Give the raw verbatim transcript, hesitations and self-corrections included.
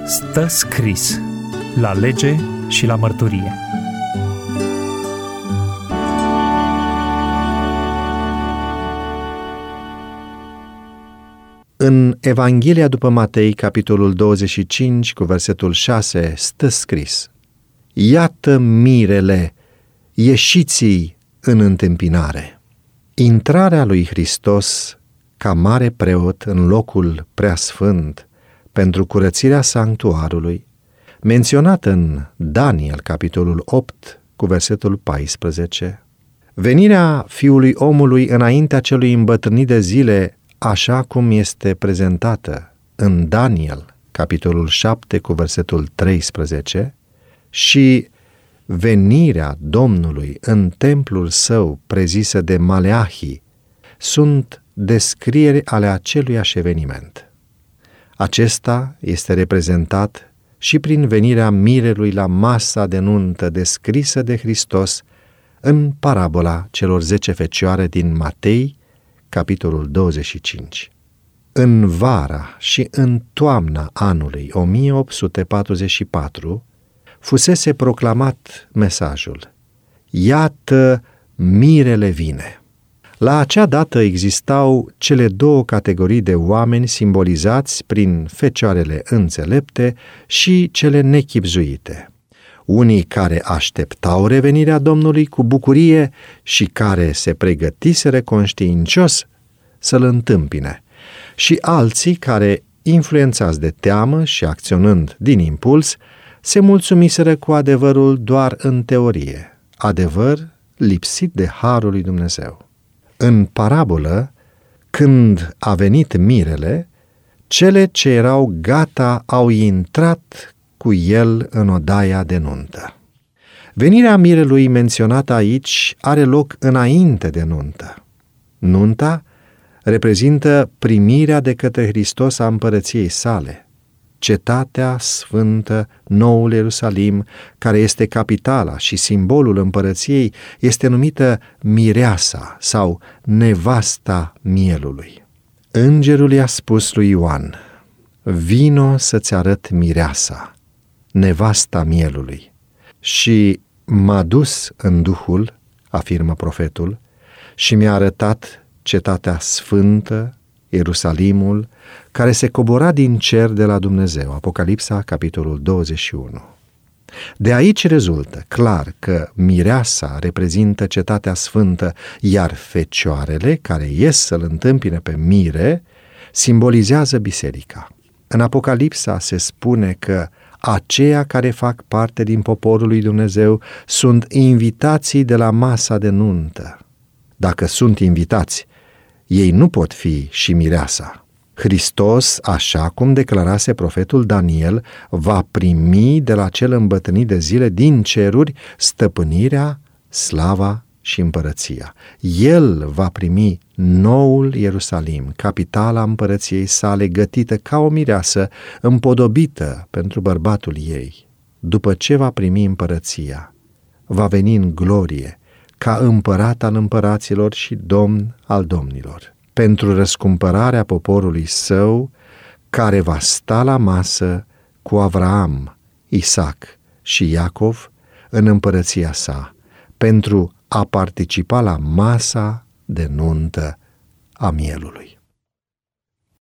Stă scris la lege și la mărturie. În Evanghelia după Matei, capitolul douăzeci și cinci, cu versetul șase, stă scris: Iată mirele, ieșiți-i în întâmpinare. Intrarea lui Hristos ca mare preot în locul preasfânt pentru curățirea sanctuarului, menționat în Daniel, capitolul opt, cu versetul paisprezece, venirea Fiului Omului înaintea celui îmbătrânit de zile, așa cum este prezentată în Daniel, capitolul șapte, cu versetul treisprezece, și venirea Domnului în templul său prezisă de Maleahi sunt descrieri ale aceluiași eveniment. Acesta este reprezentat și prin venirea mirelui la masa de nuntă descrisă de Hristos în parabola celor zece fecioare din Matei, capitolul douăzeci și cinci. În vara și în toamna anului o mie opt sute patruzeci și patru fusese proclamat mesajul: Iată, mirele vine. La acea dată existau cele două categorii de oameni simbolizați prin fecioarele înțelepte și cele nechibzuite. Unii care așteptau revenirea Domnului cu bucurie și care se pregătiseră conștiincios să-L întâmpine, și alții care, influențați de teamă și acționând din impuls, se mulțumiseră cu adevărul doar în teorie, adevăr lipsit de harul lui Dumnezeu. În parabolă, când a venit mirele, cele ce erau gata au intrat cu el în odaia de nuntă. Venirea mirelui menționată aici are loc înainte de nuntă. Nunta reprezintă primirea de către Hristos a împărăției sale. Cetatea sfântă, noul Ierusalim, care este capitala și simbolul împărăției, este numită mireasa sau nevasta mielului. Îngerul i-a spus lui Ioan: vino să-ți arăt mireasa, nevasta mielului. Și m-a dus în Duhul, afirmă profetul, și mi-a arătat cetatea sfântă, Ierusalimul, care se cobora din cer de la Dumnezeu. Apocalipsa, capitolul douăzeci și unu. De aici rezultă clar că mireasa reprezintă cetatea sfântă, iar fecioarele care ies să-l întâmpine pe mire simbolizează biserica. În Apocalipsa se spune că aceia care fac parte din poporul lui Dumnezeu sunt invitații de la masa de nuntă. Dacă sunt invitați, ei nu pot fi și mireasa. Hristos, așa cum declarase profetul Daniel, va primi de la cel îmbătrânit de zile din ceruri stăpânirea, slava și împărăția. El va primi noul Ierusalim, capitala împărăției sale, gătită ca o mireasă, împodobită pentru bărbatul ei. După ce va primi împărăția, va veni în glorie, ca împărat al împăraților și domn al domnilor, pentru răscumpărarea poporului său, care va sta la masă cu Avraam, Isaac și Iacov în împărăția sa, pentru a participa la masa de nuntă a mielului.